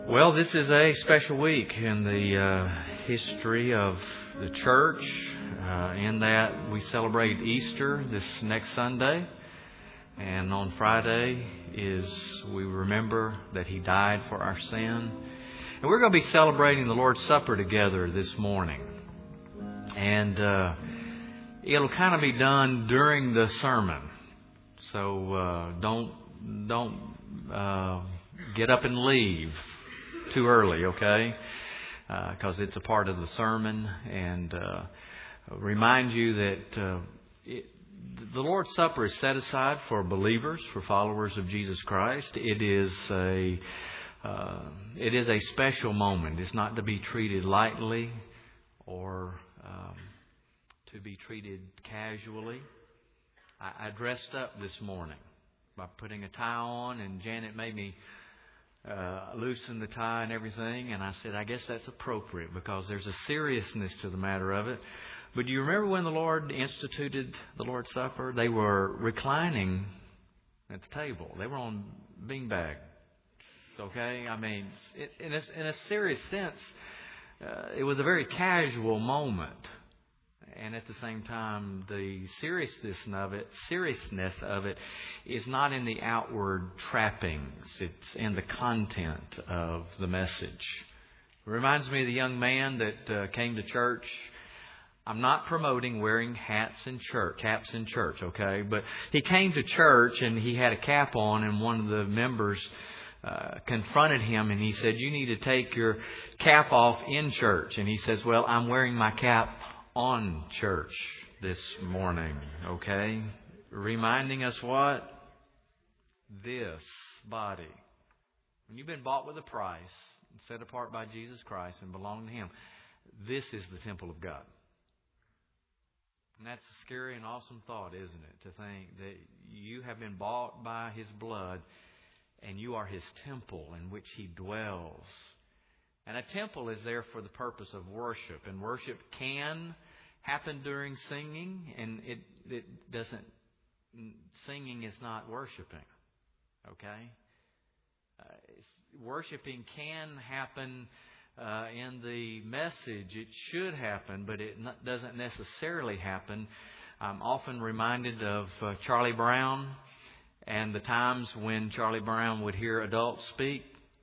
Well, this is a special week in the history of the church, in that we celebrate Easter this next Sunday. And on Friday we remember that He died for our sin. And we're going to be celebrating the Lord's Supper together this morning. And it'll kind of be done during the sermon. So don't get up and leave too early, okay? Because it's a part of the sermon. And remind you that the Lord's Supper is set aside for believers, for followers of Jesus Christ. It is a special moment. It's not to be treated lightly or to be treated casually. I dressed up this morning by putting a tie on, and Janet made me loosen the tie and everything, and I said, I guess that's appropriate because there's a seriousness to the matter of it. But do you remember when the Lord instituted the Lord's Supper? They were reclining at the table. They were on beanbags. Okay? I mean, in a serious sense, it was a very casual moment. And at the same time, the seriousness of it is not in the outward trappings. It's in the content of the message. It reminds me of the young man that came to church. I'm not promoting wearing caps in church, okay? But he came to church and he had a cap on, and one of the members confronted him and he said, "You need to take your cap off in church." And he says, "Well, I'm wearing my cap on church this morning," okay? Reminding us what? This body. When you've been bought with a price, set apart by Jesus Christ and belong to Him, this is the temple of God. And that's a scary and awesome thought, isn't it? To think that you have been bought by His blood and you are His temple in which He dwells. And a temple is there for the purpose of worship. And worship can happen during singing, and it doesn't. Singing is not worshiping. Okay? Worshiping can happen in the message. It should happen, but it doesn't necessarily happen. I'm often reminded of Charlie Brown and the times when Charlie Brown would hear adults speak.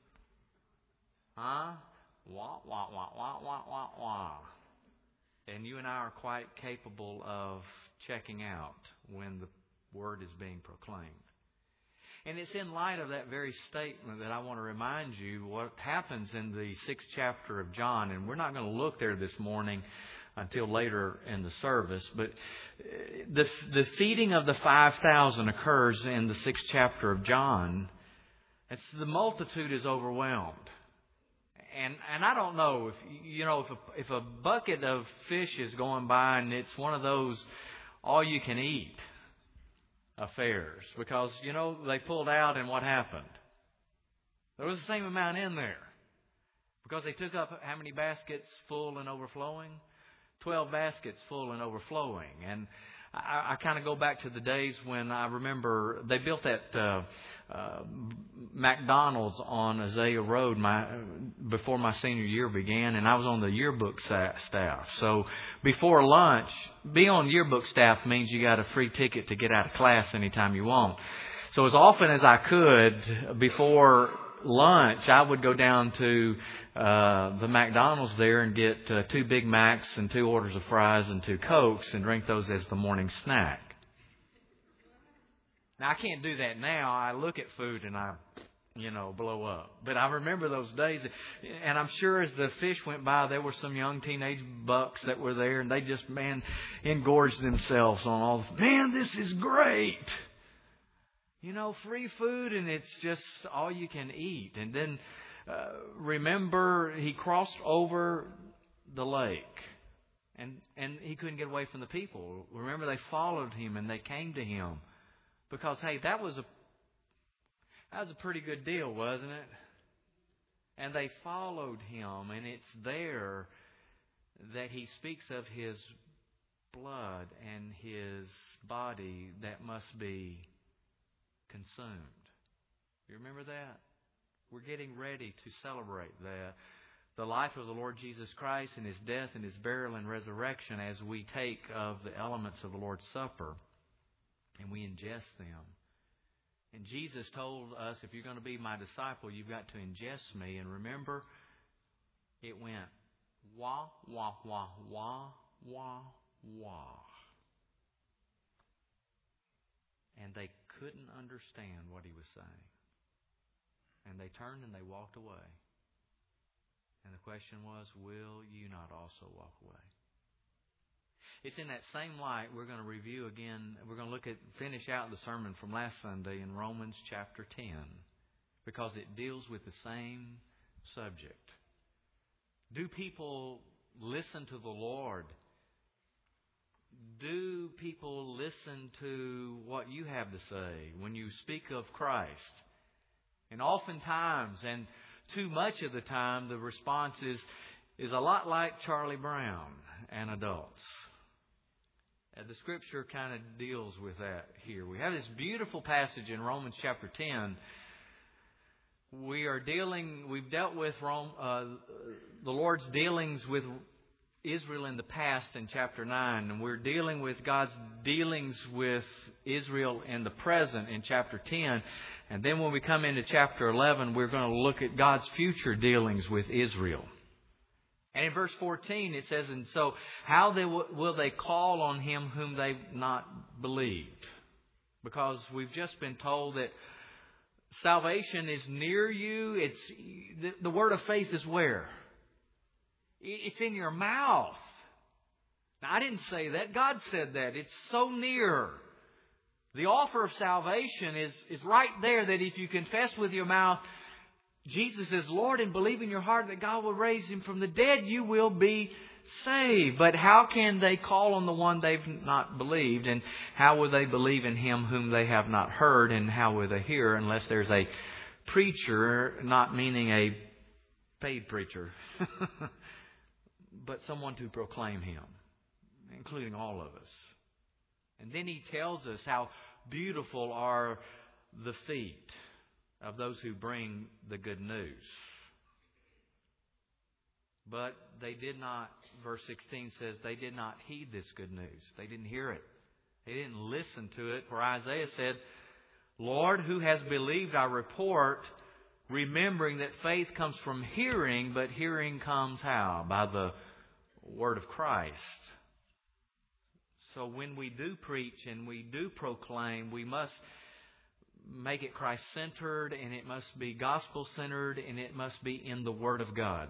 Wah, wah, wah, wah, wah, wah, wah. And you and I are quite capable of checking out when the word is being proclaimed. And it's in light of that very statement that I want to remind you what happens in the 6th chapter of John. And we're not going to look there this morning until later in the service. But the feeding of the 5,000 occurs in the 6th chapter of John. It's the multitude is overwhelmed. And I don't know if a bucket of fish is going by and it's one of those all you can eat affairs, because they pulled out and what happened? There was the same amount in there, because they took up how many baskets full and overflowing? 12 baskets full and overflowing. And I kind of go back to the days when I remember they built that McDonald's on Azalea Road before my senior year began, and I was on the yearbook staff. So before lunch, being on yearbook staff means you got a free ticket to get out of class anytime you want. So as often as I could before lunch, I would go down to the McDonald's there and get 2 Big Macs and 2 orders of fries and 2 Cokes and drink those as the morning snack. Now, I can't do that now. I look at food and I, blow up. But I remember those days. And I'm sure as the fish went by, there were some young teenage bucks that were there. And they just, engorged themselves on all. Man, this is great. Free food, and it's just all you can eat. And then remember, he crossed over the lake. And he couldn't get away from the people. Remember, they followed him and they came to him. Because, hey, that was a pretty good deal, wasn't it? And they followed him, and it's there that he speaks of His blood and His body that must be consumed. You remember that? We're getting ready to celebrate the life of the Lord Jesus Christ and His death and His burial and resurrection as we take of the elements of the Lord's Supper and we ingest them. And Jesus told us, if you're going to be my disciple, you've got to ingest me. And remember, it went wah, wah, wah, wah, wah, wah. And they couldn't understand what He was saying. And they turned and they walked away. And the question was, will you not also walk away? It's in that same light we're going to review again. We're going to finish out the sermon from last Sunday in Romans chapter 10. Because it deals with the same subject. Do people listen to the Lord? Do people listen to what you have to say when you speak of Christ? And oftentimes, and too much of the time, the response is a lot like Charlie Brown and adults. The Scripture kind of deals with that here. We have this beautiful passage in Romans chapter 10. We've dealt with the Lord's dealings with Israel in the past in chapter 9. And we're dealing with God's dealings with Israel in the present in chapter 10. And then when we come into chapter 11, we're going to look at God's future dealings with Israel. And in verse 14 it says, and so how will they call on Him whom they've not believed? Because we've just been told that salvation is near you. The word of faith is where? It's in your mouth. Now, I didn't say that. God said that. It's so near. The offer of salvation is right there, that if you confess with your mouth Jesus is Lord and believe in your heart that God will raise Him from the dead, you will be saved. But how can they call on the one they've not believed? And how will they believe in Him whom they have not heard? And how will they hear unless there's a preacher, not meaning a paid preacher, but someone to proclaim Him, including all of us. And then He tells us how beautiful are the feet of those who bring the good news. But they did not, verse 16 says, they did not heed this good news. They didn't hear it. They didn't listen to it. For Isaiah said, Lord, who has believed our report, remembering that faith comes from hearing, but hearing comes how? By the word of Christ. So when we do preach and we do proclaim, we must make it Christ-centered, and it must be gospel-centered, and it must be in the Word of God.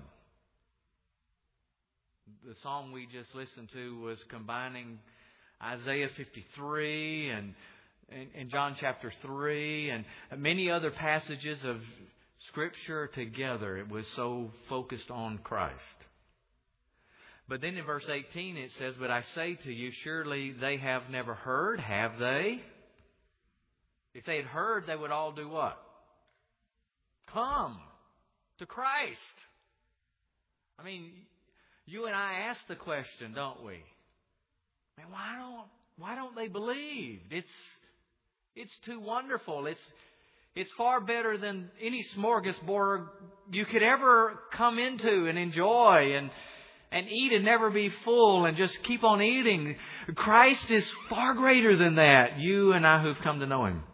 The song we just listened to was combining Isaiah 53 and John chapter 3 and many other passages of Scripture together. It was so focused on Christ. But then in verse 18 it says, but I say to you, surely they have never heard, have they? If they had heard, they would all do what? Come to Christ. I mean, you and I ask the question, don't we? Man, why don't they believe? It's too wonderful. It's far better than any smorgasbord you could ever come into and enjoy and eat and never be full and just keep on eating. Christ is far greater than that. You and I who've come to know Him.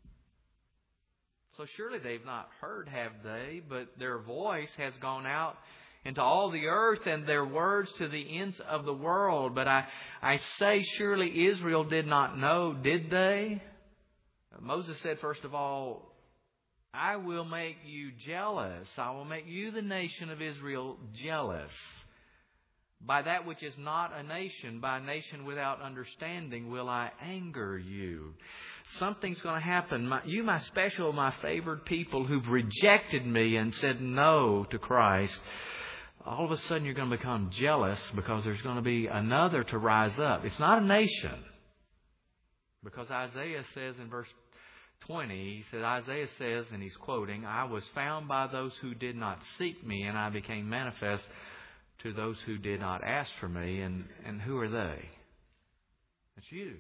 So surely they've not heard, have they? But their voice has gone out into all the earth, and their words to the ends of the world. But I say, surely Israel did not know, did they? Moses said, first of all, I will make you jealous. I will make you, the nation of Israel, jealous. By that which is not a nation, by a nation without understanding, will I anger you. Something's going to happen. My special, my favored people who've rejected me and said no to Christ, all of a sudden you're going to become jealous because there's going to be another to rise up. It's not a nation. Because Isaiah says in verse 20, he said, Isaiah says, and he's quoting, I was found by those who did not seek me, and I became manifest to those who did not ask for me. And who are they? It's you.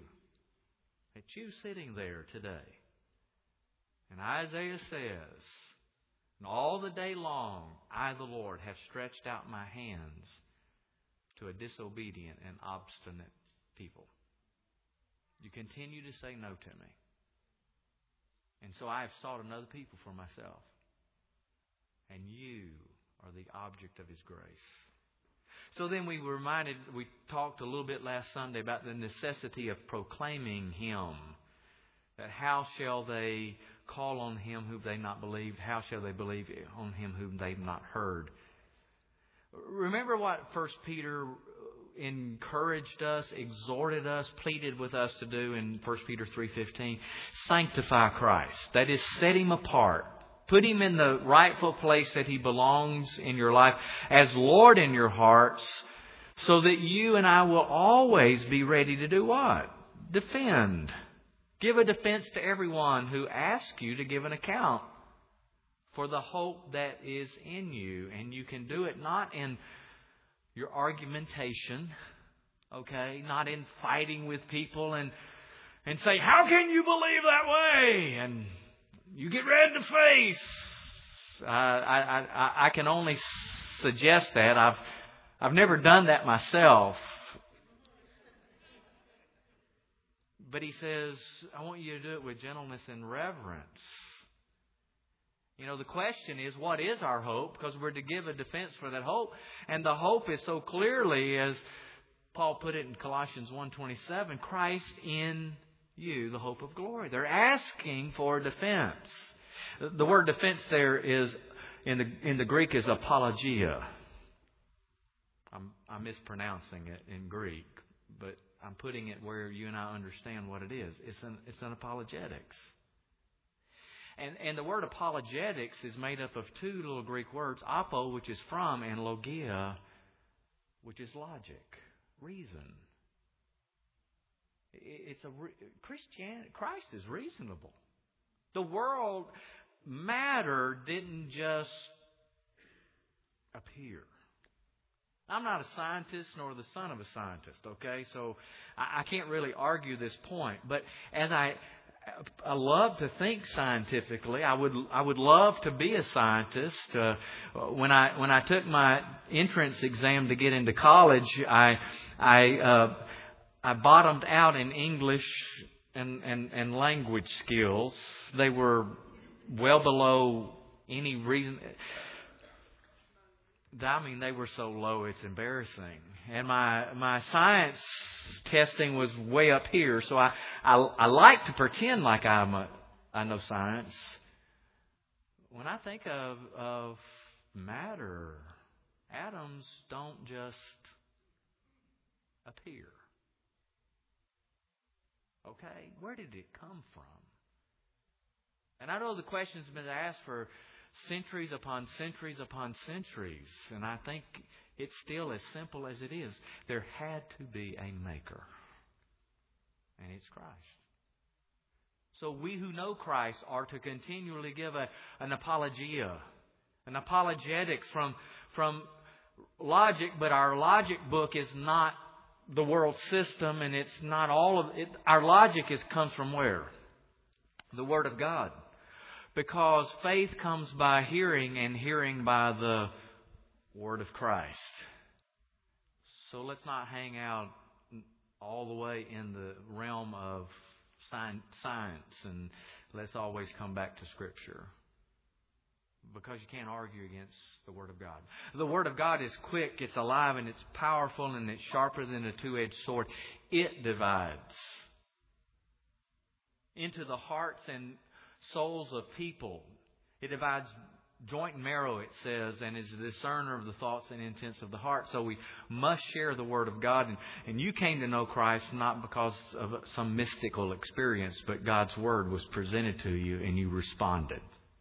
It's you sitting there today. And Isaiah says, And all the day long, I, the Lord, have stretched out my hands to a disobedient and obstinate people. You continue to say no to me. And so I have sought another people for myself. And you are the object of His grace. So then we talked a little bit last Sunday about the necessity of proclaiming Him. That how shall they call on Him whom they've not believed? How shall they believe on Him whom they've not heard? Remember what 1 Peter encouraged us, exhorted us, pleaded with us to do in 1 Peter 3:15. Sanctify Christ. That is, set Him apart. Put Him in the rightful place that He belongs in your life as Lord in your hearts, so that you and I will always be ready to do what? Defend. Give a defense to everyone who asks you to give an account for the hope that is in you. And you can do it not in your argumentation, okay? Not in fighting with people and say, how can you believe that way? And you get red in the face. I can only suggest that. I've never done that myself. But he says, I want you to do it with gentleness and reverence. You know, the question is, what is our hope? Because we're to give a defense for that hope. And the hope is so clearly, as Paul put it in Colossians 1:27, Christ in you, the hope of glory. They're asking for defense. The word defense there is, in the Greek, is apologia. I'm mispronouncing it in Greek, but I'm putting it where you and I understand what it is. It's an apologetics. And the word apologetics is made up of two little Greek words, apo, which is from, and logia, which is logic, reason. Christ is reasonable. The world, matter didn't just appear. I'm not a scientist nor the son of a scientist, okay? So I can't really argue this point. But as I love to think scientifically. I would love to be a scientist. When I took my entrance exam to get into college, I bottomed out in English and language skills. They were well below any reason. I mean, they were so low, it's embarrassing. And my science testing was way up here, so I like to pretend like I know science. When I think of matter, atoms don't just appear. Okay, where did it come from? And I know the question's been asked for centuries upon centuries upon centuries. And I think it's still as simple as it is. There had to be a maker. And it's Christ. So we who know Christ are to continually give an apologia. An apologetics from logic. But our logic book is not the world system. And it's not all of it. Our logic comes from where? The Word of God. Because faith comes by hearing, and hearing by the Word of Christ. So let's not hang out all the way in the realm of science, and let's always come back to Scripture. Because you can't argue against the Word of God. The Word of God is quick, it's alive, and it's powerful, and it's sharper than a two-edged sword. It divides into the hearts and souls of people. It divides joint and marrow, it says, and is a discerner of the thoughts and intents of the heart. So we must share the Word of God. And you came to know Christ not because of some mystical experience, but God's Word was presented to you and you responded.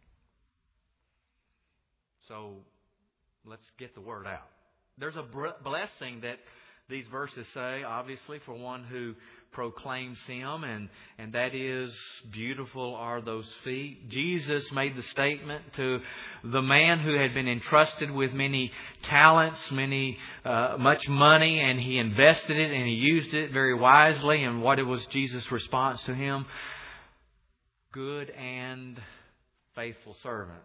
So let's get the Word out. There's a blessing that these verses say, obviously, for one who proclaims Him, and that is, beautiful are those feet. Jesus made the statement to the man who had been entrusted with many talents, much money, and he invested it and he used it very wisely. And what was Jesus' response to him? Good and faithful servant.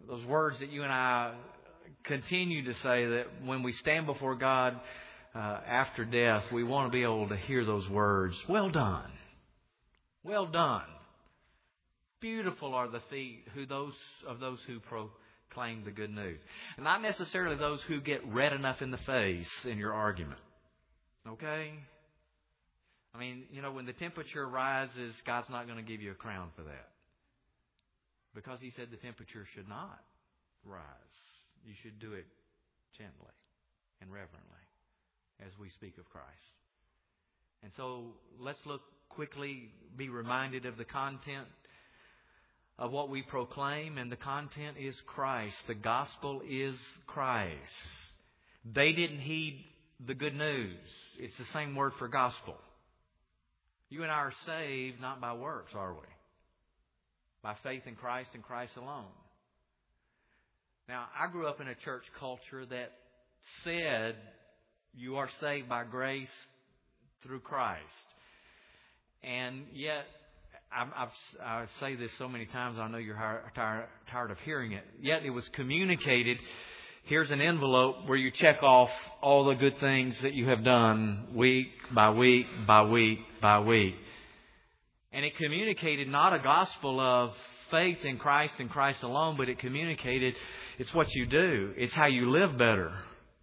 those words that you and I continue to say, that when we stand before God after death, we want to be able to hear those words, "Well done. Well done. Beautiful are the feet of those who proclaim the good news." And not necessarily those who get red enough in the face in your argument. Okay? I mean, when the temperature rises, God's not going to give you a crown for that. Because He said the temperature should not rise. You should do it gently and reverently as we speak of Christ. And so let's look quickly, be reminded of the content of what we proclaim, and the content is Christ. The gospel is Christ. They didn't heed the good news. It's the same word for gospel. You and I are saved not by works, are we? By faith in Christ and Christ alone. Now, I grew up in a church culture that said you are saved by grace through Christ. And yet, I say this so many times, I know you're tired of hearing it. Yet it was communicated, here's an envelope where you check off all the good things that you have done week by week by week by week. And it communicated not a gospel of faith in Christ and Christ alone, but it communicated it's what you do. It's how you live better.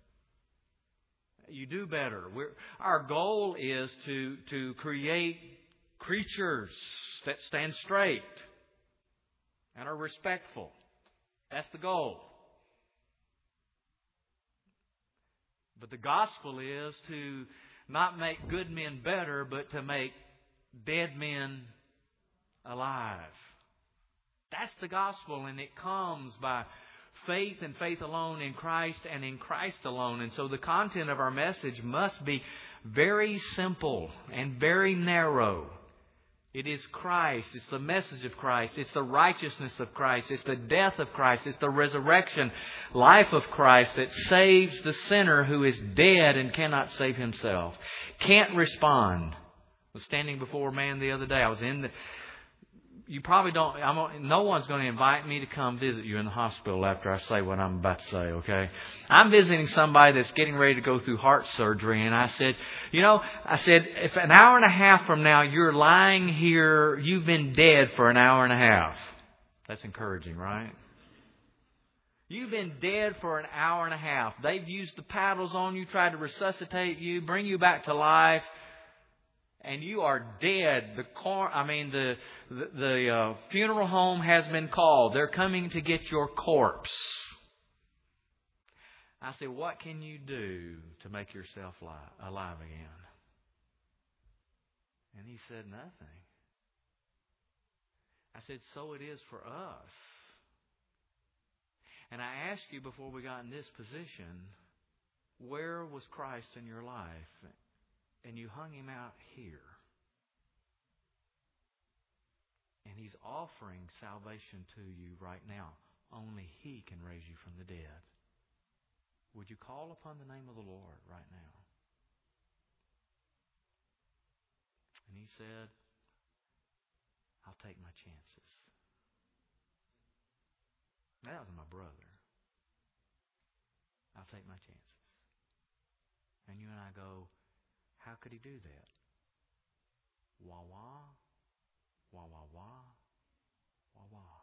You do better. Our goal is to create creatures that stand straight and are respectful. That's the goal. But the gospel is to not make good men better, but to make dead men alive. That's the gospel, and it comes by faith and faith alone in Christ and in Christ alone. And so the content of our message must be very simple and very narrow. It is Christ. It's the message of Christ. It's the righteousness of Christ. It's the death of Christ. It's the resurrection life of Christ that saves the sinner who is dead and cannot save himself. Can't respond. I was standing before a man the other day. I was you probably don't, no one's going to invite me to come visit you in the hospital after I say what I'm about to say, okay? I'm visiting somebody that's getting ready to go through heart surgery, and I said, if an hour and a half from now you're lying here, you've been dead for an hour and a half. That's encouraging, right? You've been dead for an hour and a half. They've used the paddles on you, tried to resuscitate you, bring you back to life. And you are dead. The funeral home has been called. They're coming to get your corpse. I said, what can you do to make yourself alive again? And he said, nothing. I said, so it is for us. And I asked you before we got in this position, where was Christ in your life? And you hung Him out here. And He's offering salvation to you right now. Only He can raise you from the dead. Would you call upon the name of the Lord right now? And he said, I'll take my chances. That was my brother. I'll take my chances. And you and I go, how could he do that? Wah, wah, wah, wah, wah, wah, wah.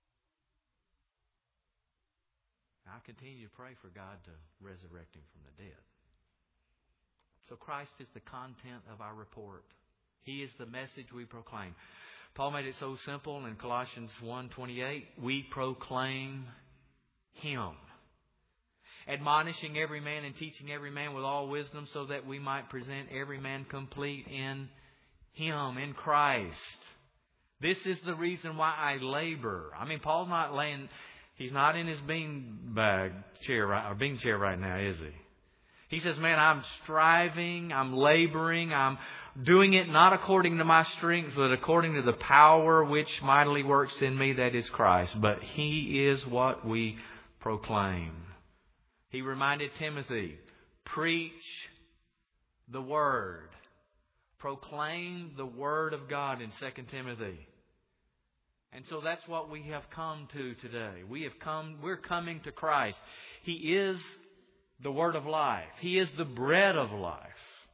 I continue to pray for God to resurrect him from the dead. So Christ is the content of our report. He is the message we proclaim. Paul made it so simple in Colossians 1:28. We proclaim Him, admonishing every man and teaching every man with all wisdom, so that we might present every man complete in Him, in Christ. This is the reason why I labor. I mean, Paul's not laying... He's not in his bean chair right now, is he? He says, man, I'm striving, I'm laboring, I'm doing it not according to my strength, but according to the power which mightily works in me, that is Christ. But He is what we proclaim. He reminded Timothy, preach the Word. Proclaim the Word of God in 2 Timothy. And so that's what we have come to today. We're coming to Christ. He is the Word of life. He is the bread of life.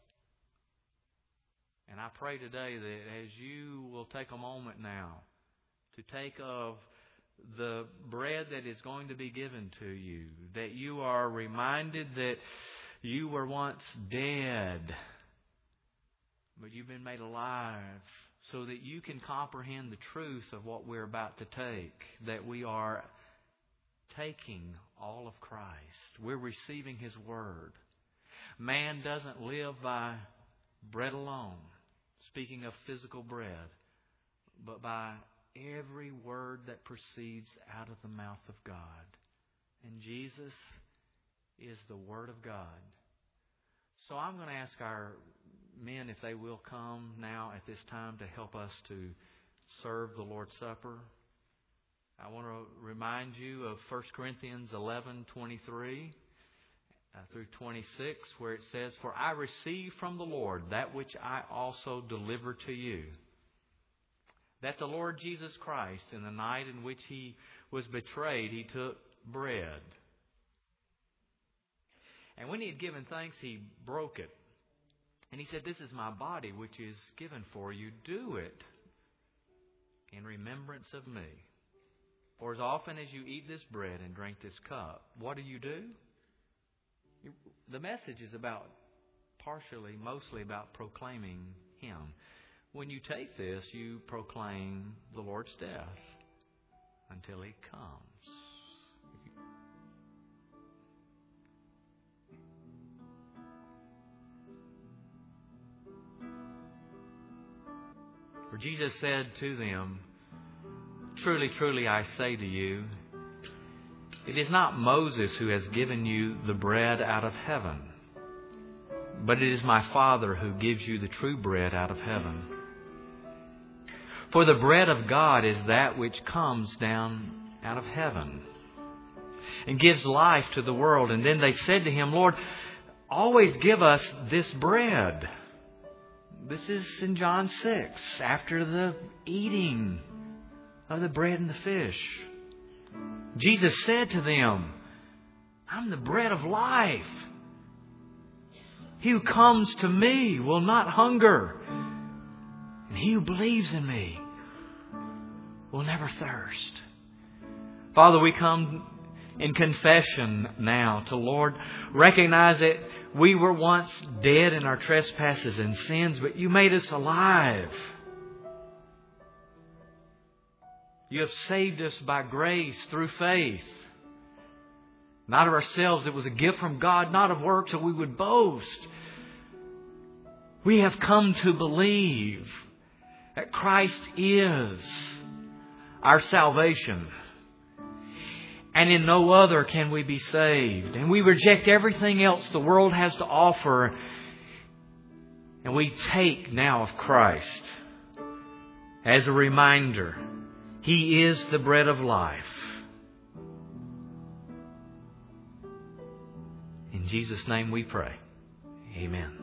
And I pray today that as you will take a moment now to take of the bread that is going to be given to you, that you are reminded that you were once dead, but you've been made alive, so that you can comprehend the truth of what we're about to take, that we are taking all of Christ. We're receiving His Word. Man doesn't live by bread alone, speaking of physical bread, but by every word that proceeds out of the mouth of God. And Jesus is the Word of God. So I'm going to ask our men if they will come now at this time to help us to serve the Lord's Supper. I want to remind you of 1 Corinthians 11:23 through 26, where it says, "For I received from the Lord that which I also delivered to you, that the Lord Jesus Christ, in the night in which He was betrayed, He took bread. And when He had given thanks, He broke it. And He said, 'This is my body, which is given for you. Do it in remembrance of me. For as often as you eat this bread and drink this cup,'" what do? The message is mostly about proclaiming Him. When you take this, you proclaim the Lord's death until He comes. For Jesus said to them, "Truly, truly, I say to you, it is not Moses who has given you the bread out of heaven, but it is my Father who gives you the true bread out of heaven. For the bread of God is that which comes down out of heaven and gives life to the world." And then they said to Him, "Lord, always give us this bread." This is in John 6, after the eating of the bread and the fish. Jesus said to them, "I'm the bread of life. He who comes to me will not hunger, and he who believes in me will never thirst." Father, we come in confession now to Lord, recognize that we were once dead in our trespasses and sins, but You made us alive. You have saved us by grace through faith. Not of ourselves, it was a gift from God, not of works that we would boast. We have come to believe that Christ is our salvation. And in no other can we be saved. And we reject everything else the world has to offer. And we take now of Christ as a reminder. He is the bread of life. In Jesus' name we pray. Amen.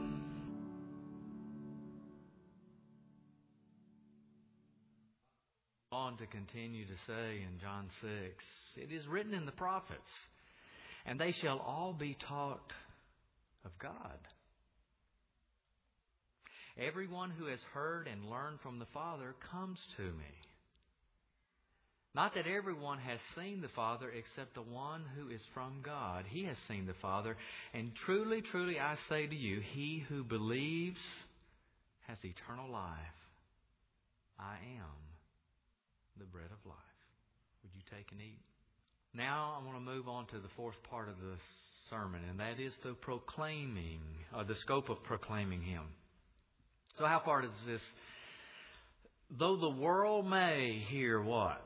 On to continue to say in John 6, "It is written in the prophets, and they shall all be taught of God. Everyone who has heard and learned from the Father comes to me. Not that everyone has seen the Father except the one who is from God. He has seen the Father. And truly, truly, I say to you, he who believes has eternal life. I am the bread of life." Would you take and eat? Now I want to move on to the fourth part of the sermon, and that is the the scope of proclaiming Him. So how far does this? Though the world may hear what?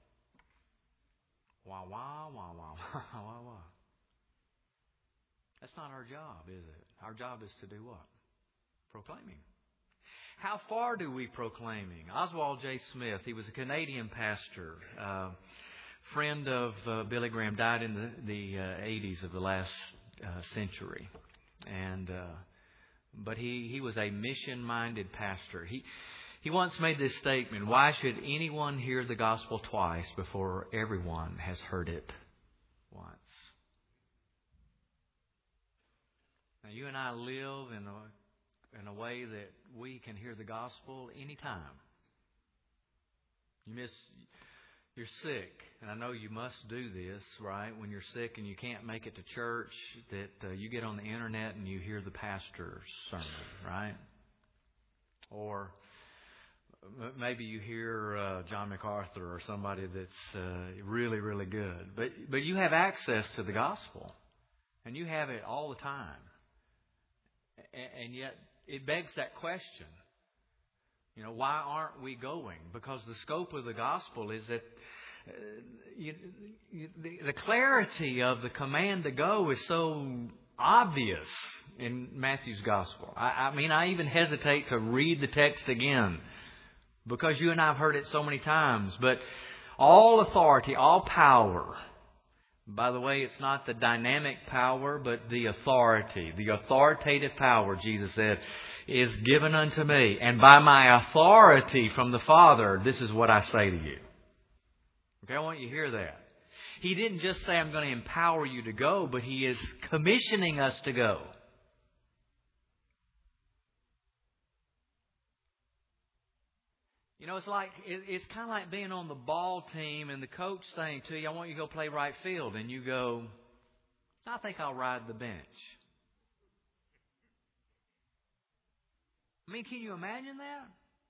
Wah, wah, wah, wah, wah, wah, wah. That's not our job, is it? Our job is to do what? Proclaiming. How far do we proclaiming? Oswald J. Smith, he was a Canadian pastor, friend of Billy Graham, died in the 80s of the last century. But he was a mission-minded pastor. He once made this statement, why should anyone hear the gospel twice before everyone has heard it once? Now, you and I live in a way that we can hear the gospel anytime. You're sick, and I know you must do this, right? When you're sick and you can't make it to church, that you get on the internet and you hear the pastor's sermon, right? Or maybe you hear John MacArthur or somebody that's really, really good. But you have access to the gospel, and you have it all the time. And yet it begs that question. Why aren't we going? Because the scope of the gospel is that the clarity of the command to go is so obvious in Matthew's gospel. I even hesitate to read the text again because you and I have heard it so many times. But all authority, all power, by the way, it's not the dynamic power, but the authority, the authoritative power, Jesus said, is given unto me. And by my authority from the Father, this is what I say to you. Okay, I want you to hear that. He didn't just say, I'm going to empower you to go, but He is commissioning us to go. It's kind of like being on the ball team and the coach saying to you, I want you to go play right field. And you go, I think I'll ride the bench. Can you imagine that?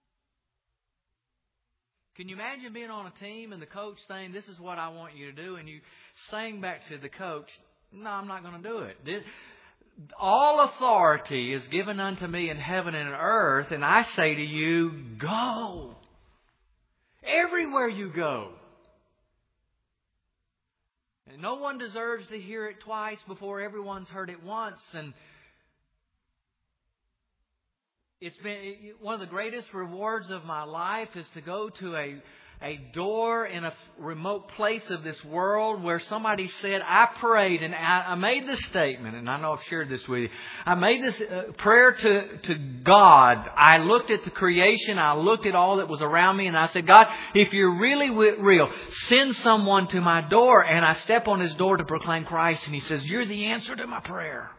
Can you imagine being on a team and the coach saying, this is what I want you to do, and you saying back to the coach, no, I'm not going to do it. All authority is given unto me in heaven and earth, and I say to you, go. Everywhere you go. And no one deserves to hear it twice before everyone's heard it once. And it's been one of the greatest rewards of my life is to go to a door in a remote place of this world where somebody said, I prayed and I made this statement, and I know I've shared this with you. I made this prayer to God. I looked at the creation. I looked at all that was around me, and I said, God, if you're really real, send someone to my door. And I step on His door to proclaim Christ, and He says, you're the answer to my prayer.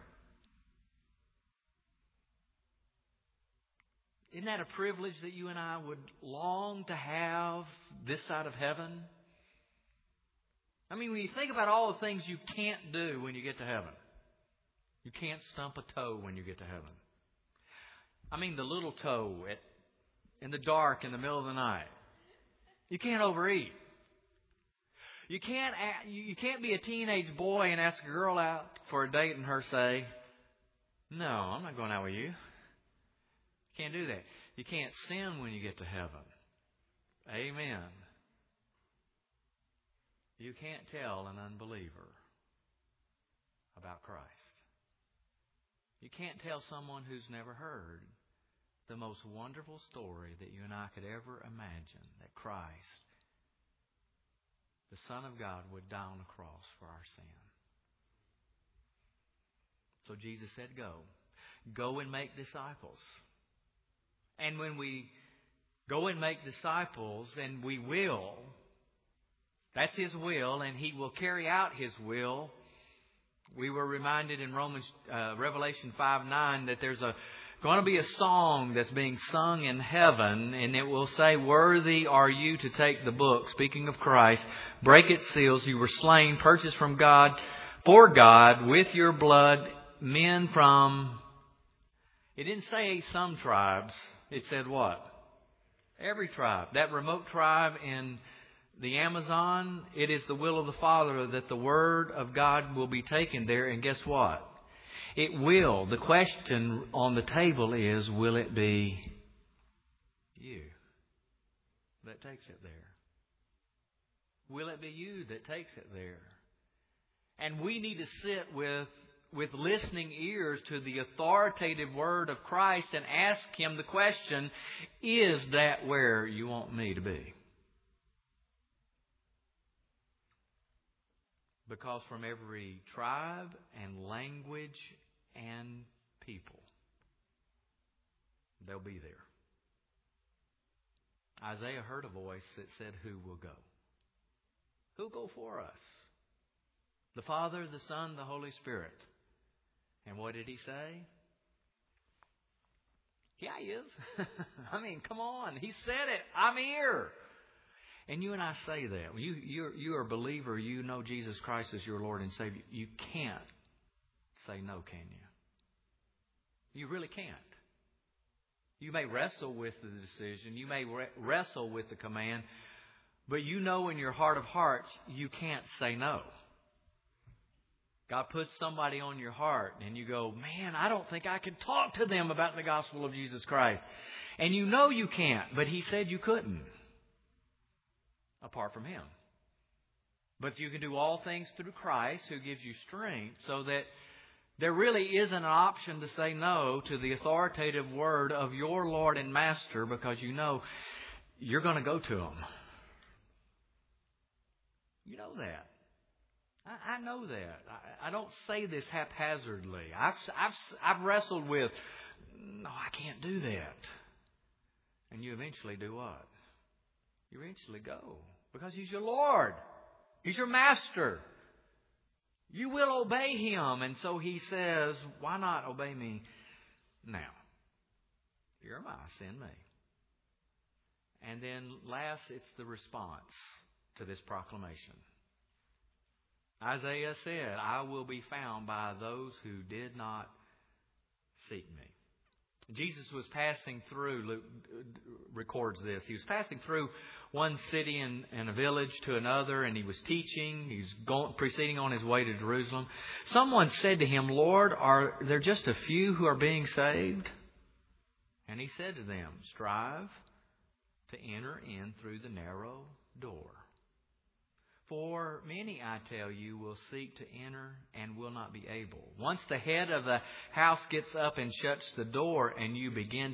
Isn't that a privilege that you and I would long to have this side of heaven? When you think about all the things you can't do when you get to heaven. You can't stump a toe when you get to heaven. The little toe in the dark in the middle of the night. You can't overeat. You can't be a teenage boy and ask a girl out for a date and her say, no, I'm not going out with you. Can't do that. You can't sin when you get to heaven. Amen. You can't tell an unbeliever about Christ. You can't tell someone who's never heard the most wonderful story that you and I could ever imagine, that Christ, the Son of God, would die on the cross for our sin. So Jesus said, go. Go and make disciples. And when we go and make disciples, and we will, that's His will, and He will carry out His will. We were reminded in Revelation 5:9 that there's going to be a song that's being sung in heaven, and it will say, worthy are you to take the book, speaking of Christ, break its seals. You were slain, purchased from God, for God, with your blood, men from... It didn't say some tribes. It said what? Every tribe. That remote tribe in the Amazon, it is the will of the Father that the Word of God will be taken there. And guess what? It will. The question on the table is, will it be you that takes it there? Will it be you that takes it there? And we need to sit with listening ears to the authoritative word of Christ and ask Him the question, is that where you want me to be? Because from every tribe and language and people, they'll be there. Isaiah heard a voice that said, who will go? Who will go for us? The Father, the Son, the Holy Spirit. And what did he say? Yeah, he is. I mean, come on. He said it. I'm here. And you and I say that. When you are a believer, you know Jesus Christ as your Lord and Savior. You can't say no, can you? You really can't. You may wrestle with the decision. You may wrestle with the command. But you know in your heart of hearts, you can't say no. God puts somebody on your heart and you go, man, I don't think I can talk to them about the gospel of Jesus Christ. And you know you can't, but He said you couldn't. Apart from Him. But you can do all things through Christ who gives you strength, so that there really isn't an option to say no to the authoritative word of your Lord and Master, because you know you're going to go to Him. You know that. I know that. I don't say this haphazardly. I've wrestled with, no, I can't do that. And you eventually do what? You eventually go. Because He's your Lord. He's your Master. You will obey Him. And so He says, why not obey me now? Here am I, send me. And then last, it's the response to this proclamation. Isaiah said, I will be found by those who did not seek me. Jesus was passing through, Luke records this, He was passing through one city and a village to another, and He was teaching. He's proceeding on His way to Jerusalem. Someone said to Him, Lord, are there just a few who are being saved? And He said to them, strive to enter in through the narrow door. For many, I tell you, will seek to enter and will not be able. Once the head of the house gets up and shuts the door, and you begin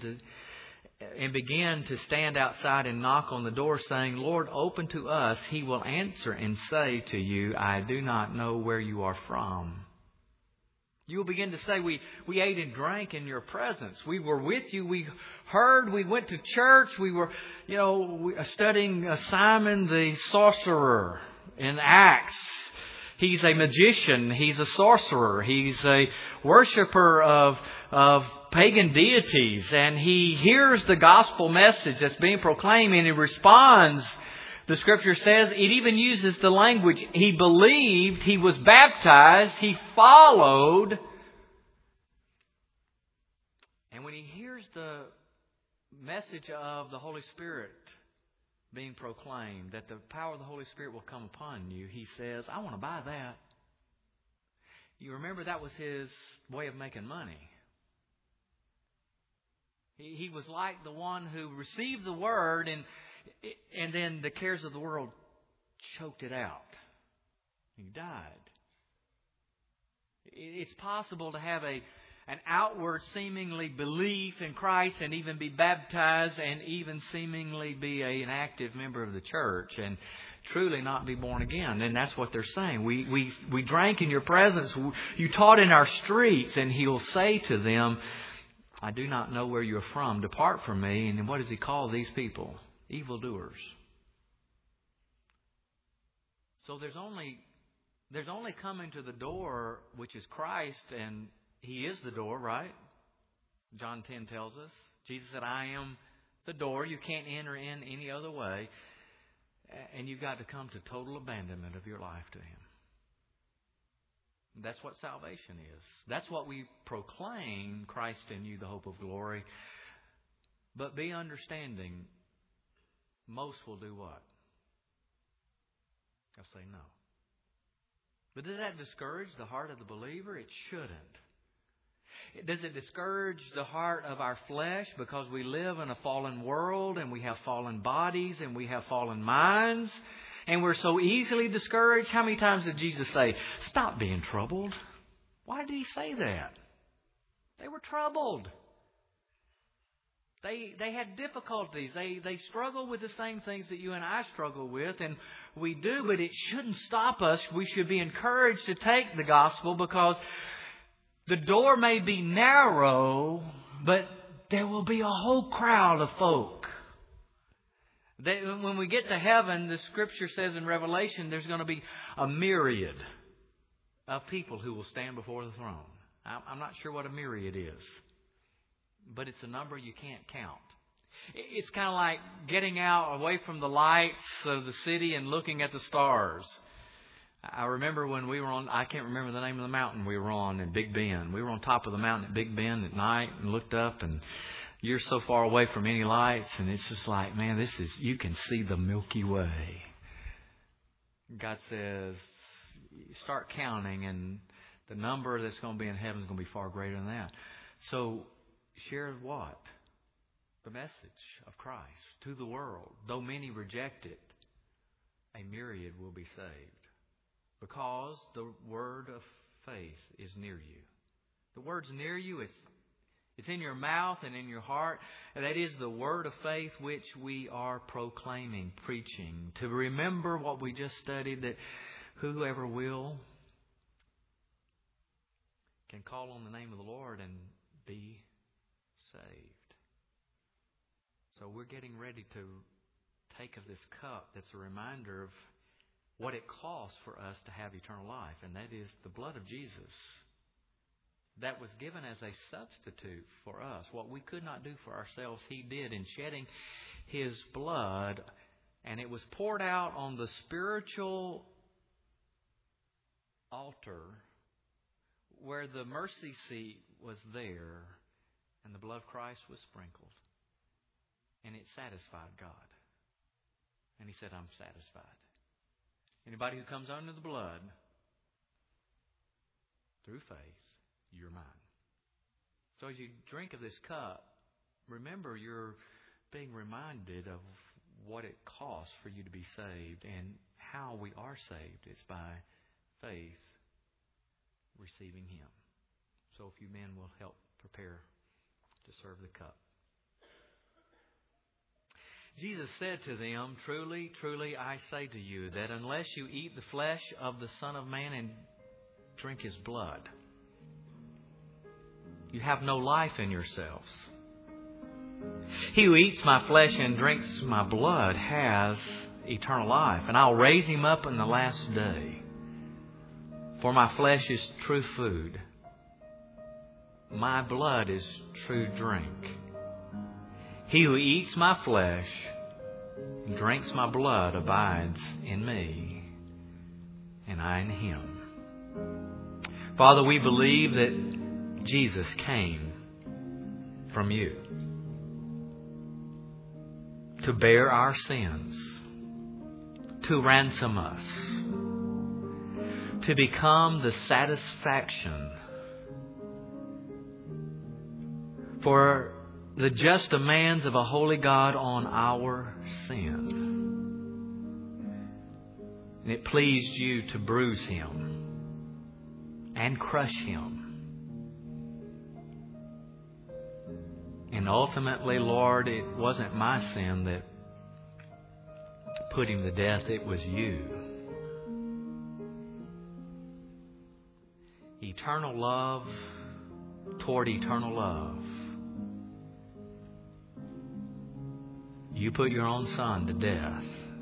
to stand outside and knock on the door, saying, Lord, open to us, He will answer and say to you, I do not know where you are from. You will begin to say, we ate and drank in your presence. We were with you. We heard. We went to church. We were, studying Simon the sorcerer in Acts. He's a magician. He's a sorcerer. He's a worshiper of pagan deities. And he hears the gospel message that's being proclaimed, and he responds. The Scripture says, it even uses the language, he believed, he was baptized, he followed. And when he hears the message of the Holy Spirit being proclaimed, that the power of the Holy Spirit will come upon you, he says, I want to buy that. You remember that was his way of making money. He was like the one who received the word and then the cares of the world choked it out. He died. It's possible to have an outward seemingly belief in Christ and even be baptized and even seemingly be an active member of the church and truly not be born again. And that's what they're saying. We drank in your presence. You taught in our streets. And He'll say to them, I do not know where you're from. Depart from me. And then what does He call these people? Evildoers. So there's only coming to the door, which is Christ, and He is the door, right? John 10 tells us. Jesus said, I am the door. You can't enter in any other way. And you've got to come to total abandonment of your life to Him. That's what salvation is. That's what we proclaim, Christ in you, the hope of glory. But be understanding, most will do what? They'll say no. But does that discourage the heart of the believer? It shouldn't. Does it discourage the heart of our flesh because we live in a fallen world and we have fallen bodies and we have fallen minds and we're so easily discouraged? How many times did Jesus say, stop being troubled? Why did He say that? They were troubled. They had difficulties. They struggle with the same things that you and I struggle with, and we do, but it shouldn't stop us. We should be encouraged to take the gospel because the door may be narrow, but there will be a whole crowd of folk When we get to heaven, the Scripture says in Revelation, there's going to be a myriad of people who will stand before the throne. I'm not sure what a myriad is, but it's a number you can't count. It's kind of like getting out away from the lights of the city and looking at the stars. I remember when we were I can't remember the name of the mountain we were on in Big Bend. We were on top of the mountain at Big Bend at night and looked up, and you're so far away from any lights, and it's just like, man, you can see the Milky Way. God says, start counting, and the number that's going to be in heaven is going to be far greater than that. So share what? The message of Christ to the world. Though many reject it, a myriad will be saved. Because the word of faith is near you. The word's near you. It's in your mouth and in your heart. And that is the word of faith which we are proclaiming, preaching. To remember what we just studied, that whoever will can call on the name of the Lord and be saved. So we're getting ready to take of this cup that's a reminder of what it costs for us to have eternal life. And that is the blood of Jesus that was given as a substitute for us. What we could not do for ourselves, He did in shedding His blood. And it was poured out on the spiritual altar where the mercy seat was there and the blood of Christ was sprinkled. And it satisfied God. And He said, I'm satisfied. Anybody who comes under the blood, through faith, you're mine. So as you drink of this cup, remember you're being reminded of what it costs for you to be saved and how we are saved. It's by faith receiving Him. So if you men will help prepare to serve the cup. Jesus said to them, truly, truly, I say to you that unless you eat the flesh of the Son of Man and drink His blood, you have no life in yourselves. He who eats my flesh and drinks my blood has eternal life, and I'll raise him up in the last day. For my flesh is true food. My blood is true drink. He who eats my flesh and drinks my blood abides in me, and I in him. Father, we believe that Jesus came from you to bear our sins, to ransom us, to become the satisfaction for the just demands of a holy God on our sin. And it pleased you to bruise Him and crush Him. And ultimately, Lord, it wasn't my sin that put Him to death. It was you. Eternal love toward eternal love. You put your own Son to death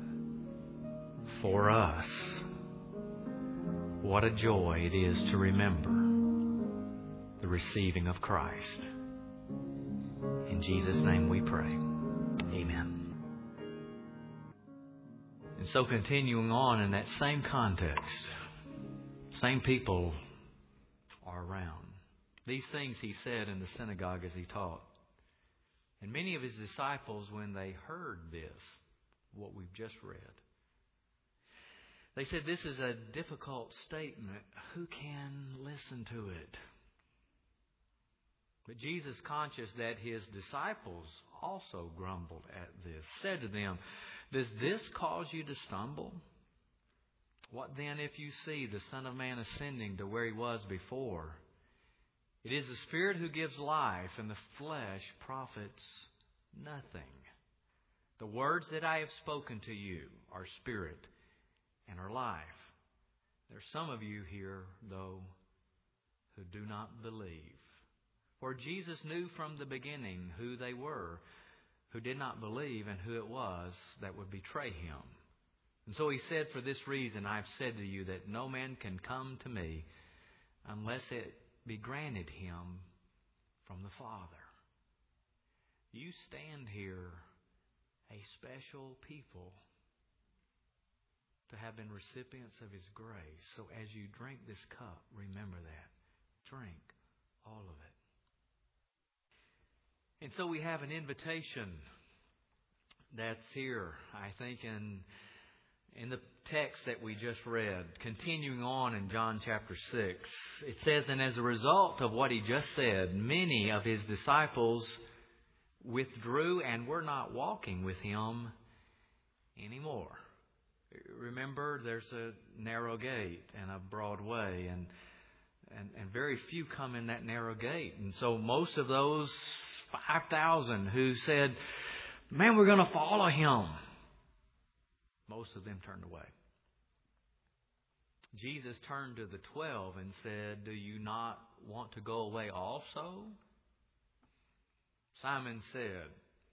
for us. What a joy it is to remember the receiving of Christ. In Jesus' name we pray. Amen. And so continuing on in that same context, same people are around. These things He said in the synagogue as He taught. And many of His disciples, when they heard this, what we've just read, they said, this is a difficult statement. Who can listen to it? But Jesus, conscious that His disciples also grumbled at this, said to them, does this cause you to stumble? What then if you see the Son of Man ascending to where He was before? It is the Spirit who gives life, and the flesh profits nothing. The words that I have spoken to you are spirit and are life. There are some of you here, though, who do not believe. For Jesus knew from the beginning who they were who did not believe and who it was that would betray him. And so he said, for this reason I have said to you that no man can come to me unless it be granted him from the Father. You stand here a special people to have been recipients of His grace. So as you drink this cup, remember that. Drink all of it. And so we have an invitation that's here, I think, in the text that we just read. Continuing on in John chapter 6, it says, and as a result of what He just said, many of His disciples withdrew and were not walking with Him anymore. Remember, there's a narrow gate and a broad way, and very few come in that narrow gate. And so most of those 5,000 who said, man, we're going to follow Him, most of them turned away. Jesus turned to the 12 and said, do you not want to go away also? Simon said,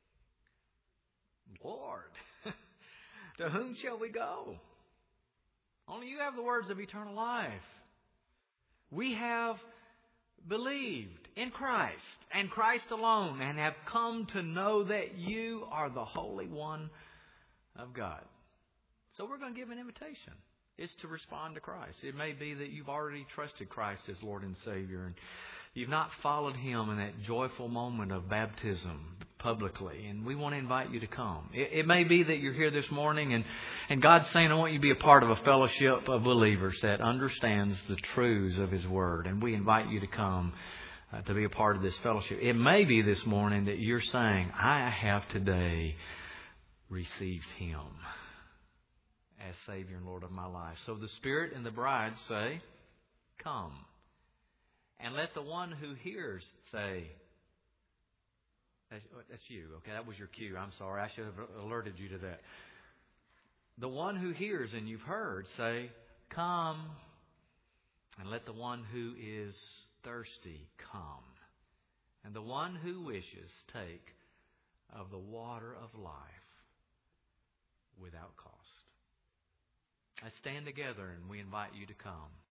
Lord, to whom shall we go? Only you have the words of eternal life. We have believed in Christ and Christ alone and have come to know that you are the Holy One of God. So we're going to give an invitation. It's to respond to Christ. It may be that you've already trusted Christ as Lord and Savior, and you've not followed Him in that joyful moment of baptism publicly, and we want to invite you to come. It may be that you're here this morning and God's saying, I want you to be a part of a fellowship of believers that understands the truths of His Word, and we invite you to come to be a part of this fellowship. It may be this morning that you're saying, I have today received Him as Savior and Lord of my life. So the Spirit and the bride say, come. And let the one who hears say, that's you. Okay, that was your cue. I'm sorry. I should have alerted you to that. The one who hears and you've heard say, come. And let the one who is thirsty come. And the one who wishes take of the water of life without cost. Let's stand together and we invite you to come.